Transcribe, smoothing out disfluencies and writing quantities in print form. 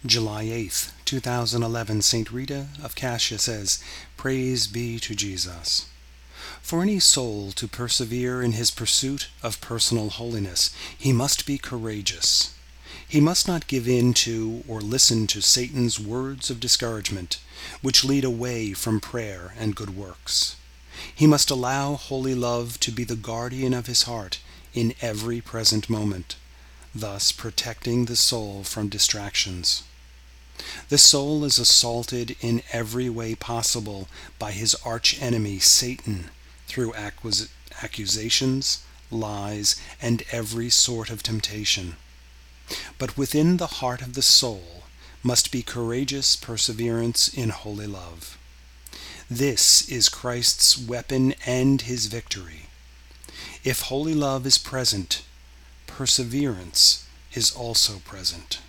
July 8th, 2011, St. Rita of Cascia says, "Praise be to Jesus." For any soul to persevere in his pursuit of personal holiness, he must be courageous. He must not give in to or listen to Satan's words of discouragement, which lead away from prayer and good works. He must allow holy love to be the guardian of his heart in every present moment, thus protecting the soul from distractions. The soul is assaulted in every way possible by his archenemy Satan through accusations, lies, and every sort of temptation. But within the heart of the soul must be courageous perseverance in holy love. This is Christ's weapon and his victory. If holy love is present, perseverance is also present.